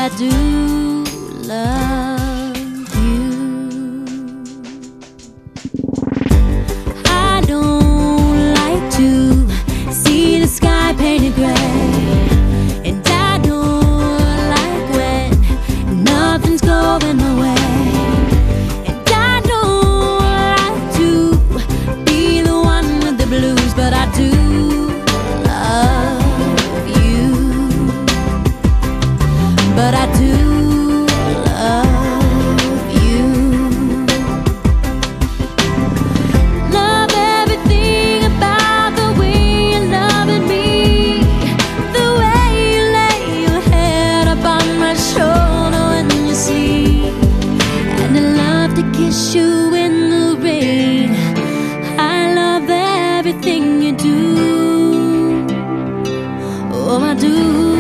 I do love you. I don't like to see the sky painted gray, and I don't like when nothing's going my way, and I don't like to be the one with the blues, but I do love you. But I do love you. Love everything about the way you're loving me, the way you lay your head upon my shoulder when you sleep, and I love to kiss you in the rain. I love everything you do. Oh, I do.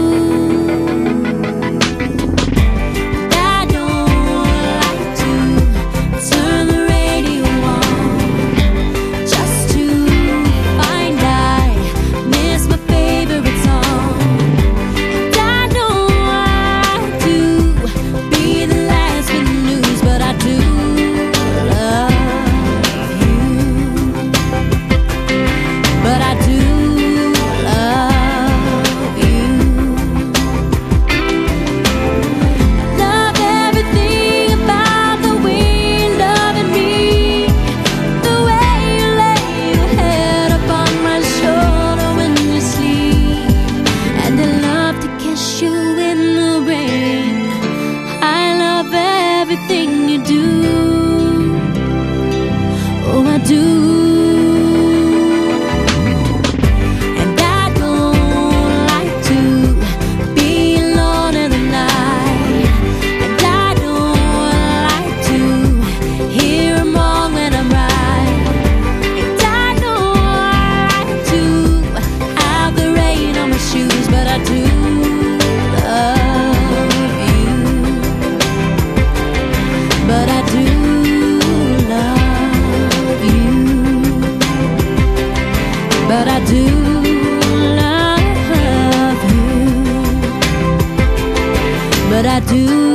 Everything you do, oh, I do. And I don't like to be alone in the night, and I don't like to hear them wrong when I'm right, and I don't like to have the rain on my shoes, but I do love you. But I do love you. But I do love you. But I do.